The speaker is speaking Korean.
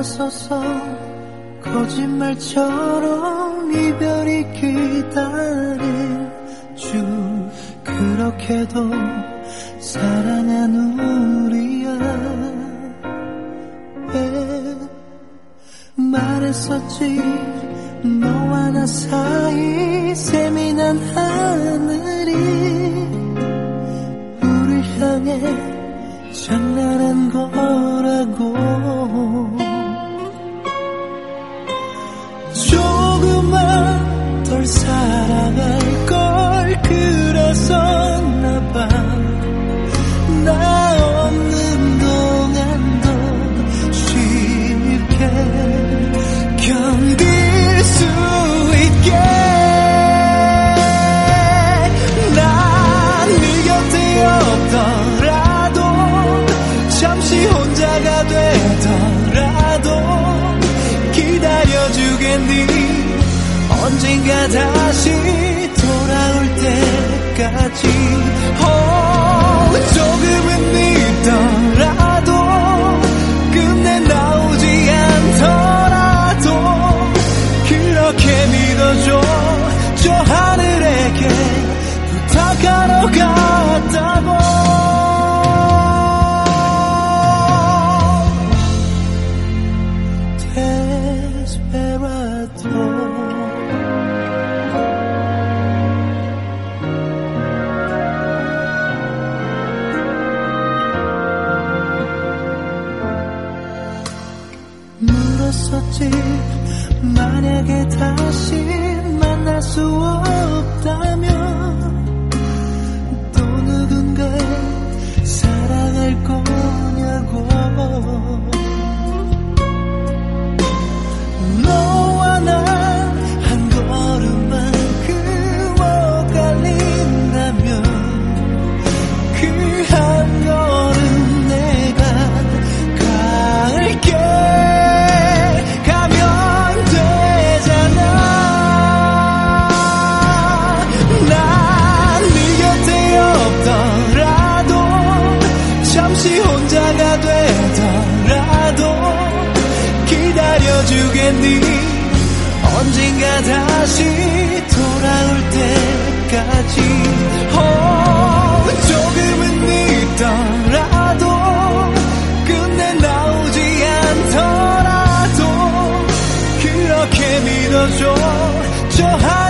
다가서서 거짓말처럼 이별이 기다릴 줄 그렇게도 사랑한 우리야 왜 말했었지 너와 나 사이 세민한 하늘이 우릴 향해 장난한 거라고 조금만 덜 사랑할 걸 그랬었나봐 나 없는 동안도 쉽게 견딜 수 있게 난 네 곁에 없더라도 잠시 혼자가 되더라도 기다려주겠니 언젠가 다시 돌아올 때까지 조금은 믿더라도 끝내 나오지 않더라도 그렇게 믿어줘 저 하늘에게 부탁하러 갔다고 물었었지 만약에 다시 만날 수 없다면 또 누군가 사랑할 거냐고 너와 난 한 걸음만큼 엇갈린다면 그 한 걸음 내가 갈게 잠시 혼자가 되더라도 기다려주겠니 언젠가 다시 돌아올 때까지 조금은 믿더라도 끝내 나오지 않더라도 그렇게 믿어줘 저